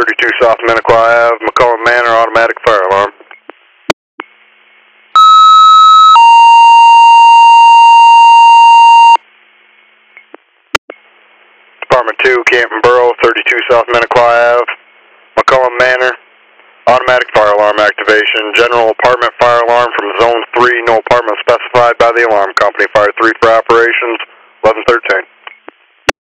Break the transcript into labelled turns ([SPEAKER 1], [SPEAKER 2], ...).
[SPEAKER 1] 32 South Minnequaw Ave, McCullen Manor, automatic fire alarm. Department 2, Canton Borough, 32 South Minnequaw Ave, McCullen Manor, automatic fire alarm activation. General apartment fire alarm from Zone 3, no apartment specified by the alarm company. Fire 3 for operations, 1113.